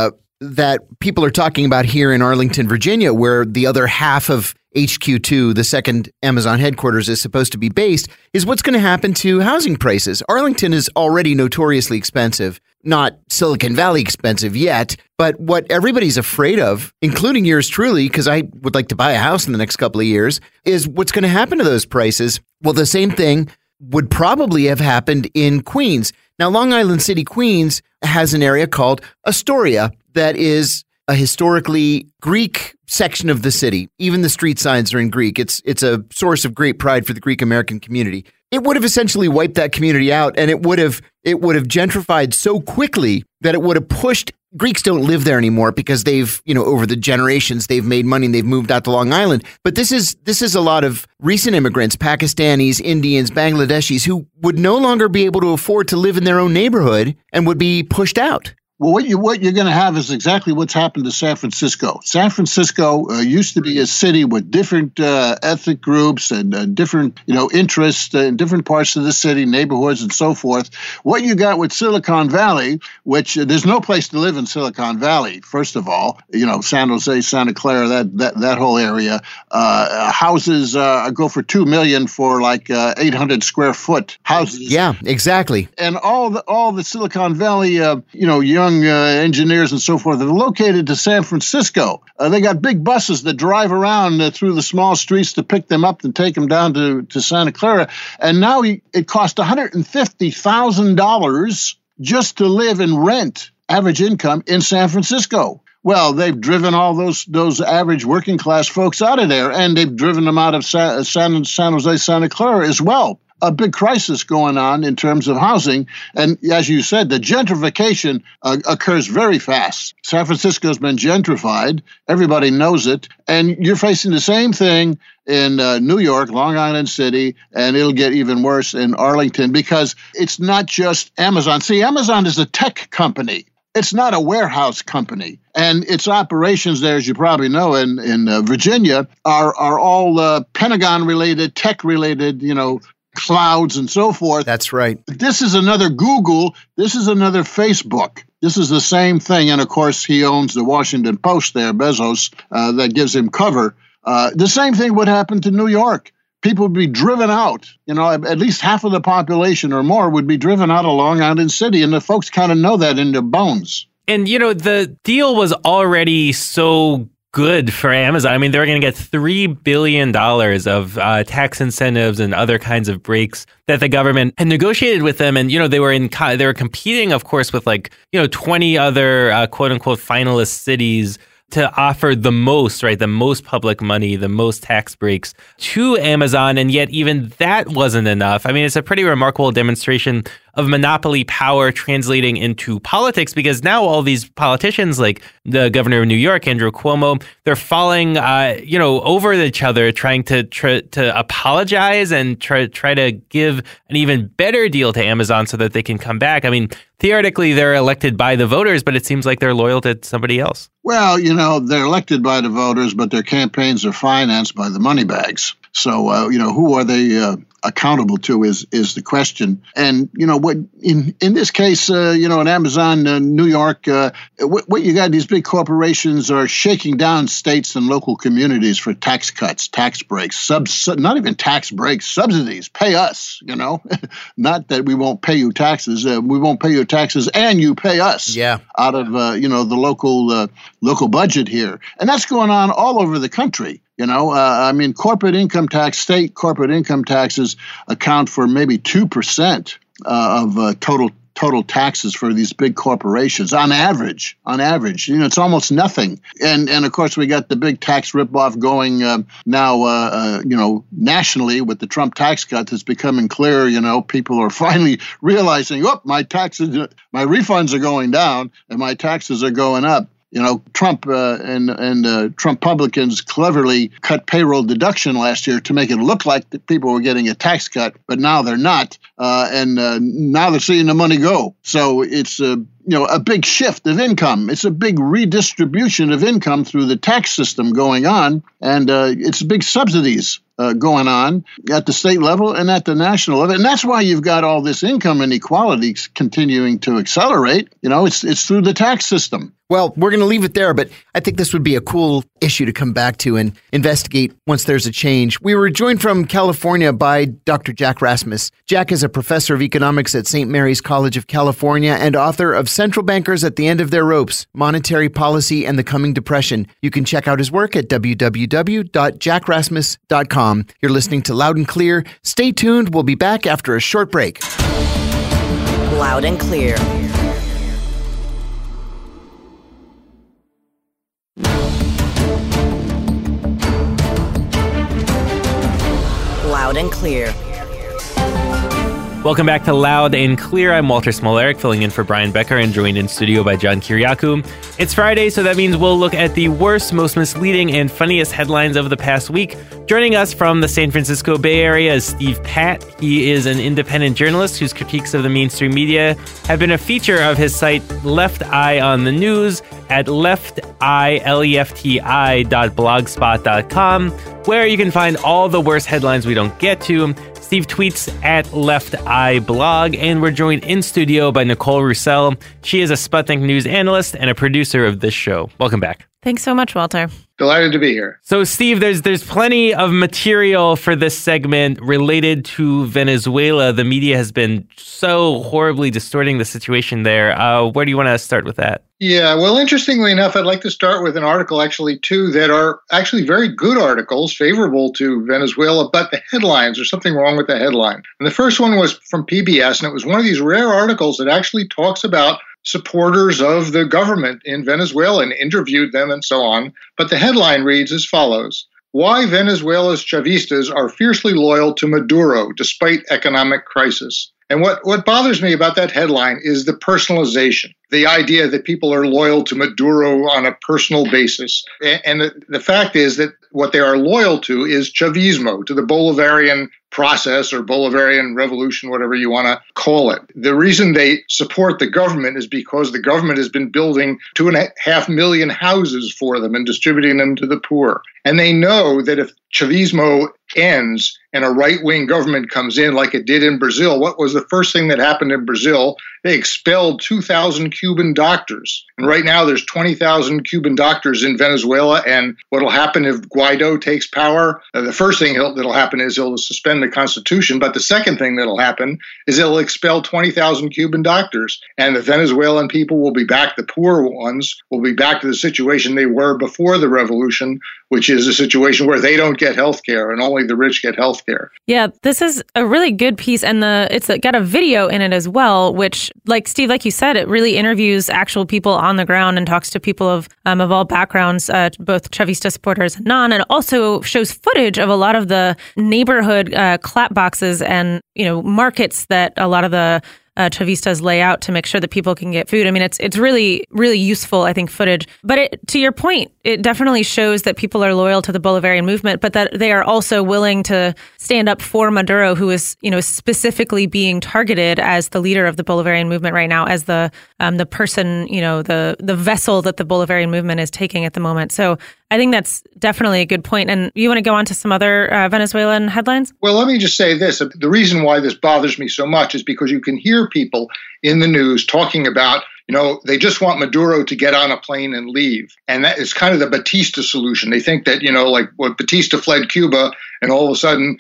that people are talking about here in Arlington, Virginia, where the other half of HQ2, the second Amazon headquarters, is supposed to be based, is what's going to happen to housing prices. Arlington is already notoriously expensive, not Silicon Valley expensive yet, but what everybody's afraid of, including yours truly, because I would like to buy a house in the next couple of years, is what's going to happen to those prices. Well, the same thing would probably have happened in Queens. Now, Long Island City, Queens has an area called Astoria that is a historically Greek section of the city. Even the street signs are in Greek. It's a source of great pride for the Greek American community. It would have essentially wiped that community out, and it would have gentrified so quickly that it would have pushed. Greeks don't live there anymore because they've, over the generations, they've made money and they've moved out to Long Island. But this is a lot of recent immigrants, Pakistanis, Indians, Bangladeshis, who would no longer be able to afford to live in their own neighborhood and would be pushed out. Well, what you're going to have is exactly what's happened to San Francisco. San Francisco used to be a city with different ethnic groups and different, interests in different parts of the city, neighborhoods, and so forth. What you got with Silicon Valley, which there's no place to live in Silicon Valley. First of all, San Jose, Santa Clara, that whole area, houses go for $2 million for like 800 square foot houses. Yeah, exactly. And all the Silicon Valley, young engineers and so forth are located to San Francisco. They got big buses that drive around through the small streets to pick them up and take them down to Santa Clara. And now it costs $150,000 just to live and rent, average income, in San Francisco. Well, they've driven all those average working class folks out of there, and they've driven them out of San Jose, Santa Clara as well. A big crisis going on in terms of housing. And as you said, the gentrification occurs very fast. San Francisco's been gentrified. Everybody knows it. And you're facing the same thing in New York, Long Island City, and it'll get even worse in Arlington because it's not just Amazon. See, Amazon is a tech company. It's not a warehouse company. And its operations there, as you probably know, in Virginia, are all Pentagon-related, tech-related, clouds and so forth. That's right. This is another Google. This is another Facebook. This is the same thing. And of course, he owns the Washington Post there, Bezos, that gives him cover. The same thing would happen to New York. People would be driven out. At least half of the population or more would be driven out of Long Island City. And the folks kind of know that in their bones. And, the deal was already so good for Amazon. I mean, they're going to get $3 billion of tax incentives and other kinds of breaks that the government had negotiated with them. And, they were competing, of course, with 20 other quote unquote finalist cities to offer the most, right? The most public money, the most tax breaks to Amazon. And yet even that wasn't enough. I mean, it's a pretty remarkable demonstration of monopoly power translating into politics, because now all these politicians, like the governor of New York, Andrew Cuomo, they're falling, over each other, trying to apologize and try to give an even better deal to Amazon so that they can come back. I mean, theoretically, they're elected by the voters, but it seems like they're loyal to somebody else. Well, they're elected by the voters, but their campaigns are financed by the money bags. So, who are they accountable to is the question. And, what in this case, in Amazon, New York, what you got, these big corporations are shaking down states and local communities for tax cuts, tax breaks, not even tax breaks, subsidies, pay us, not that we won't pay you taxes. We won't pay you taxes and you pay us out of, the local budget here. And that's going on all over the country. Corporate income tax, state corporate income taxes account for maybe 2% of total taxes for these big corporations on average. It's almost nothing. And of course, we got the big tax ripoff going now, nationally with the Trump tax cuts. It's becoming clear, people are finally realizing, my refunds are going down and my taxes are going up. Trump and Trump Republicans cleverly cut payroll deduction last year to make it look like that people were getting a tax cut, but now they're not, and now they're seeing the money go. So it's a big shift of income. It's a big redistribution of income through the tax system going on, and it's big subsidies going on at the state level and at the national level. And that's why you've got all this income inequality continuing to accelerate. It's through the tax system. Well, we're going to leave it there, but I think this would be a cool issue to come back to and investigate once there's a change. We were joined from California by Dr. Jack Rasmus. Jack is a professor of economics at St. Mary's College of California and author of Central Bankers at the End of Their Ropes, Monetary Policy and the Coming Depression. You can check out his work at www.jackrasmus.com. You're listening to Loud and Clear. Stay tuned. We'll be back after a short break. Loud and Clear. Loud and Clear. Welcome back to Loud and Clear. I'm Walter Smolarek, filling in for Brian Becker and joined in studio by John Kiriakou. It's Friday, so that means we'll look at the worst, most misleading, and funniest headlines of the past week. Joining us from the San Francisco Bay Area is Steve Patt. He is an independent journalist whose critiques of the mainstream media have been a feature of his site Left Eye on the News at lefti.blogspot.com, where you can find all the worst headlines we don't get to. Steve tweets at Left Eye Blog, and we're joined in studio by Nicole Roussel. She is a Sputnik News analyst and a producer of this show. Welcome back. Thanks so much, Walter. Delighted to be here. So, Steve, there's plenty of material for this segment related to Venezuela. The media has been so horribly distorting the situation there. Where do you want to start with that? Yeah, well, interestingly enough, I'd like to start with an article, actually, two that are actually very good articles, favorable to Venezuela, but the headlines, there's something wrong with the headline. And the first one was from PBS, and it was one of these rare articles that actually talks about supporters of the government in Venezuela and interviewed them and so on. But the headline reads as follows: Why Venezuela's Chavistas are fiercely loyal to Maduro despite economic crisis. And what bothers me about that headline is the personalization, the idea that people are loyal to Maduro on a personal basis. And the fact is that what they are loyal to is Chavismo, to the Bolivarian process or Bolivarian revolution, whatever you want to call it. The reason they support the government is because the government has been building 2.5 million houses for them and distributing them to the poor. And they know that if Chavismo ends and a right-wing government comes in like it did in Brazil, what was the first thing that happened in Brazil? They expelled 2,000 Cuban doctors. And right now there's 20,000 Cuban doctors in Venezuela. And what will happen if Guaido takes power? The first thing that'll happen is he'll suspend the Constitution. But the second thing that'll happen is it'll expel 20,000 Cuban doctors. And the Venezuelan people will be back, the poor ones will be back to the situation they were before the revolution, which is a situation where they don't get health care and only the rich get health care. Yeah, this is a really good piece, and it's got a video in it as well, which, like Steve, like you said, it really interviews actual people on the ground and talks to people of all backgrounds, both Chavista supporters and non, and also shows footage of a lot of the neighborhood clap boxes and markets that a lot of the Chavistas lay out to make sure that people can get food. I mean, it's really, really useful, I think, footage. But to your point, it definitely shows that people are loyal to the Bolivarian movement, but that they are also willing to stand up for Maduro, who is, specifically being targeted as the leader of the Bolivarian movement right now, as the person, the vessel that the Bolivarian movement is taking at the moment. So I think that's definitely a good point. And you want to go on to some other Venezuelan headlines? Well, let me just say this. The reason why this bothers me so much is because you can hear people in the news talking about, they just want Maduro to get on a plane and leave. And that is kind of the Batista solution. They think that, like when Batista fled Cuba and all of a sudden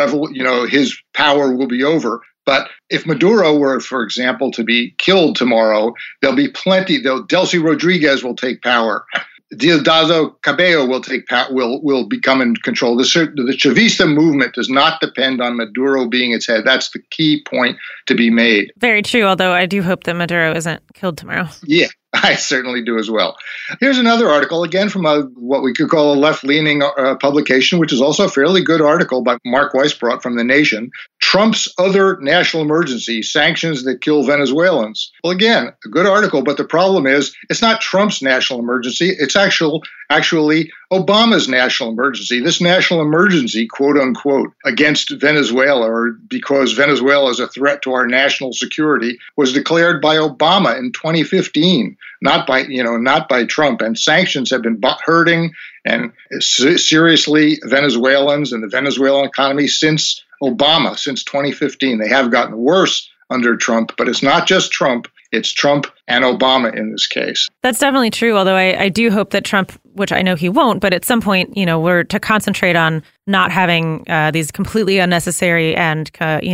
his power will be over. But if Maduro were, for example, to be killed tomorrow, there'll be plenty. Delcy Rodriguez will take power. Diosdado Cabello will become in control. The Chavista movement does not depend on Maduro being its head. That's the key point to be made. Very true, although I do hope that Maduro isn't killed tomorrow. Yeah, I certainly do as well. Here's another article, again from what we could call a left-leaning publication, which is also a fairly good article by Mark Weisbrot from The Nation. Trump's other national emergency, sanctions that kill Venezuelans. Well, again, a good article, but the problem is it's not Trump's national emergency. It's actually Obama's national emergency. This national emergency, quote unquote, against Venezuela, or because Venezuela is a threat to our national security, was declared by Obama in 2015, not by Trump. And sanctions have been hurting and seriously Venezuelans and the Venezuelan economy since Obama, since 2015. They have gotten worse under Trump, but it's not just Trump. It's Trump and Obama in this case. That's definitely true, although I do hope that Trump, which I know he won't, but at some point, we're to concentrate on not having these completely unnecessary and,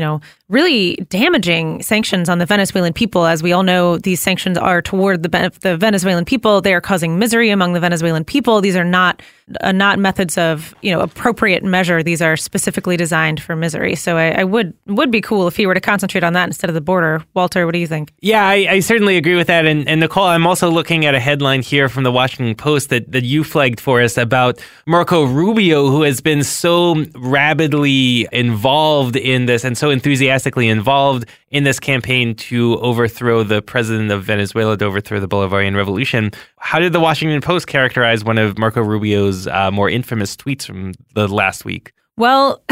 really damaging sanctions on the Venezuelan people. As we all know, these sanctions are toward the Venezuelan people. They are causing misery among the Venezuelan people. These are not methods of, appropriate measure. These are specifically designed for misery. So I would be cool if he were to concentrate on that instead of the border. Walter, what do you think? Yeah, I certainly agree with that. And Nicole, I'm also looking at a headline here from the Washington Post that you flagged for us about Marco Rubio, who has been so rabidly involved in this and so enthusiastically involved in this campaign to overthrow the president of Venezuela, to overthrow the Bolivarian Revolution. How did the Washington Post characterize one of Marco Rubio's more infamous tweets from the last week? Well,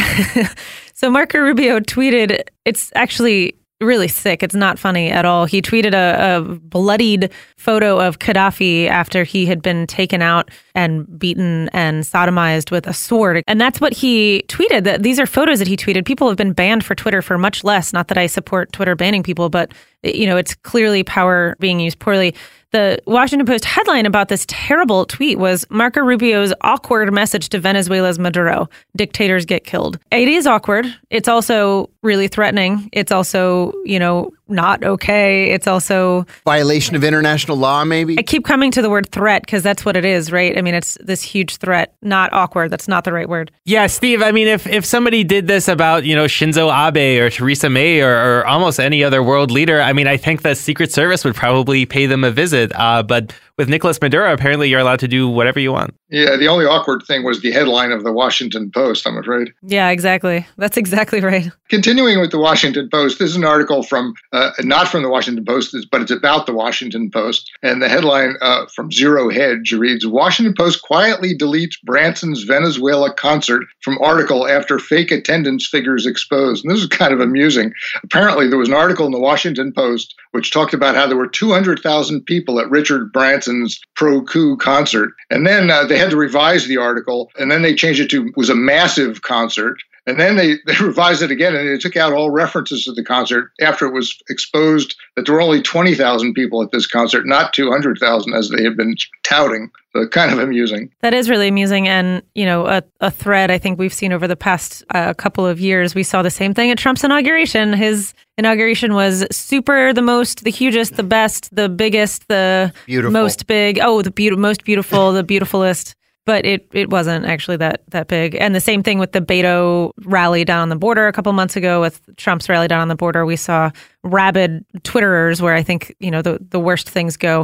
so Marco Rubio tweeted, it's actually really sick. It's not funny at all. He tweeted a bloodied photo of Gaddafi after he had been taken out and beaten and sodomized with a sword. And that's what he tweeted. That these are photos that he tweeted. People have been banned for Twitter for much less. Not that I support Twitter banning people, but it's clearly power being used poorly. The Washington Post headline about this terrible tweet was Marco Rubio's awkward message to Venezuela's Maduro: dictators get killed. It is awkward. It's also really threatening. It's also, not okay. It's also violation of international law, maybe? I keep coming to the word threat because that's what it is, right? I mean, it's this huge threat, not awkward. That's not the right word. Yeah, Steve, I mean, if somebody did this about, Shinzo Abe or Theresa May or almost any other world leader, I mean, I think the Secret Service would probably pay them a visit. But with Nicolas Maduro, apparently you're allowed to do whatever you want. Yeah, the only awkward thing was the headline of the Washington Post, I'm afraid. Yeah, exactly. That's exactly right. Continuing with the Washington Post, this is an article from, not from the Washington Post, but it's about the Washington Post. And the headline from Zero Hedge reads, Washington Post quietly deletes Branson's Venezuela concert from article after fake attendance figures exposed. And this is kind of amusing. Apparently, there was an article in the Washington Post which talked about how there were 200,000 people at Richard Branson's pro-coup concert. And then they had to revise the article, and then they changed it to was a massive concert. And then they revised it again, and they took out all references to the concert after it was exposed that there were only 20,000 people at this concert, not 200,000 as they had been touting. So kind of amusing. That is really amusing. And, a thread I think we've seen over the past couple of years. We saw the same thing at Trump's inauguration. His inauguration was super, the hugest, the best, the biggest, the beautiful. Most big. Oh, most beautiful, the beautifulest. But it wasn't actually that big. And the same thing with the Beto rally down on the border a couple months ago with Trump's rally down on the border. We saw rabid Twitterers where I think, the worst things go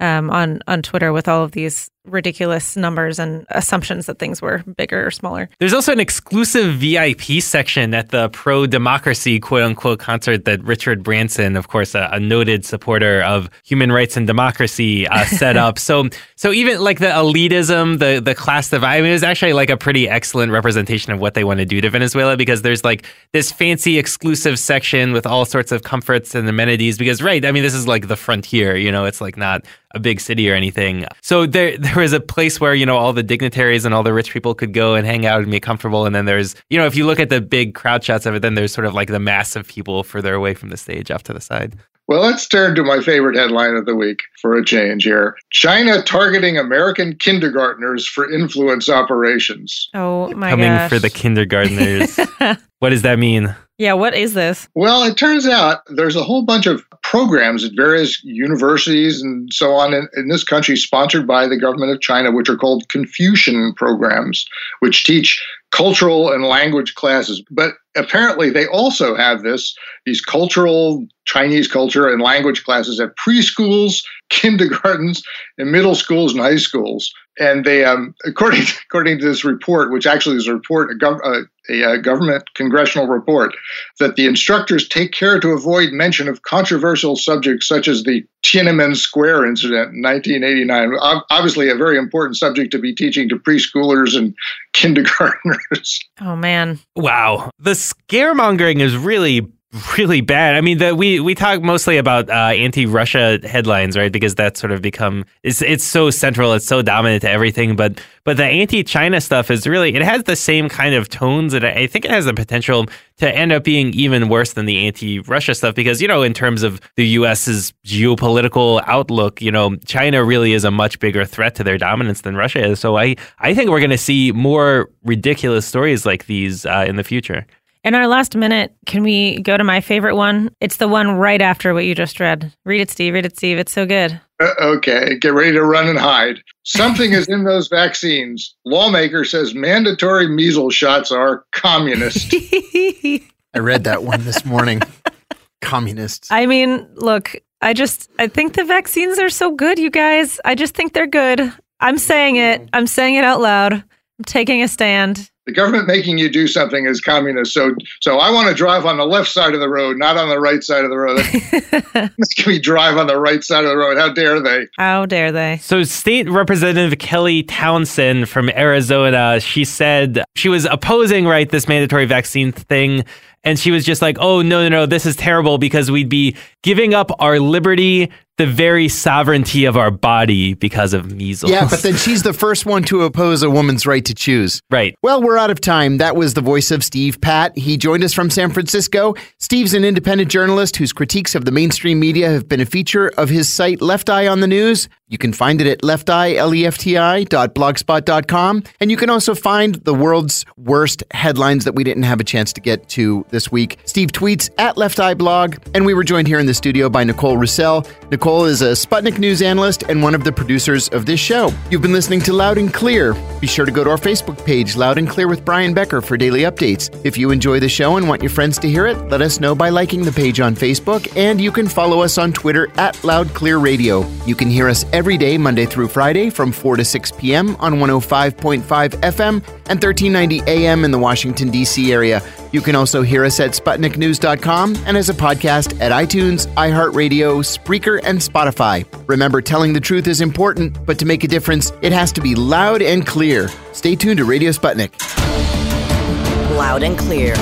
on Twitter with all of these ridiculous numbers and assumptions that things were bigger or smaller. There's also an exclusive VIP section at the pro-democracy, quote-unquote, concert that Richard Branson, of course, a noted supporter of human rights and democracy, set up. So even like the elitism, the class divide, I mean, it was actually like a pretty excellent representation of what they want to do to Venezuela, because there's like this fancy exclusive section with all sorts of comforts and amenities because, right, I mean, this is like the frontier, it's like not a big city or anything. So there was a place where, all the dignitaries and all the rich people could go and hang out and be comfortable. And then there's, if you look at the big crowd shots of it, then there's sort of like the mass of people further away from the stage off to the side. Well, let's turn to my favorite headline of the week for a change here. China targeting American kindergartners for influence operations. Oh, my gosh. Coming for the kindergartners. What does that mean? Yeah, what is this? Well, it turns out there's a whole bunch of programs at various universities and so on in this country sponsored by the government of China, which are called Confucian programs, which teach cultural and language classes. But apparently they also have these cultural, Chinese culture and language classes at preschools, kindergartens, and middle schools and high schools. And they, according to this report, which actually is a report, a government congressional report, that the instructors take care to avoid mention of controversial subjects such as the Tiananmen Square incident in 1989. Obviously, a very important subject to be teaching to preschoolers and kindergartners. Oh, man. Wow. The scaremongering is really really bad. I mean, we talk mostly about anti-Russia headlines, right? Because that's sort of become it's so central, it's so dominant to everything. But the anti-China stuff is really, it has the same kind of tones, and I think it has the potential to end up being even worse than the anti-Russia stuff. Because, you know, in terms of the U.S.'s geopolitical outlook, you know, China really is a much bigger threat to their dominance than Russia is. So I think we're going to see more ridiculous stories like these in the future. In our last minute, can we go to my favorite one? It's the one right after what you just read. Read it, Steve. Read it, Steve. It's so good. Okay, get ready to run and hide. Something is in those vaccines. Lawmaker says mandatory measles shots are communist. I read that one this morning. Communists. I mean, look, I think the vaccines are so good, you guys. I just think they're good. I'm saying it. I'm saying it out loud. I'm taking a stand. The government making you do something is communist. So I want to drive on the left side of the road, not on the right side of the road. Can we drive on the right side of the road? How dare they? How dare they? So State Representative Kelly Townsend from Arizona, she said she was opposing, right, this mandatory vaccine thing. And she was just like, oh, no, this is terrible because we'd be giving up our liberty, the very sovereignty of our body because of measles. Yeah, but then she's the first one to oppose a woman's right to choose. Right. Well, we're out of time. That was the voice of Steve Patt. He joined us from San Francisco. Steve's an independent journalist whose critiques of the mainstream media have been a feature of his site Left Eye on the News. You can find it at lefti.blogspot.com. And you can also find the world's worst headlines that we didn't have a chance to get to this week. Steve tweets at Left Eye Blog. And we were joined here in the studio by Nicole Roussel. Nicole is a Sputnik News analyst and one of the producers of this show. You've been listening to Loud and Clear. Be sure to go to our Facebook page, Loud and Clear with Brian Becker, for daily updates. If you enjoy the show and want your friends to hear it, let us know by liking the page on Facebook. And you can follow us on Twitter at Loud Clear Radio. You can hear us every day, Monday through Friday, from 4 to 6 p.m. on 105.5 FM and 1390 AM in the Washington, D.C. area. You can also hear us at SputnikNews.com and as a podcast at iTunes, iHeartRadio, Spreaker, and Spotify. Remember, telling the truth is important, but to make a difference, it has to be loud and clear. Stay tuned to Radio Sputnik. Loud and Clear.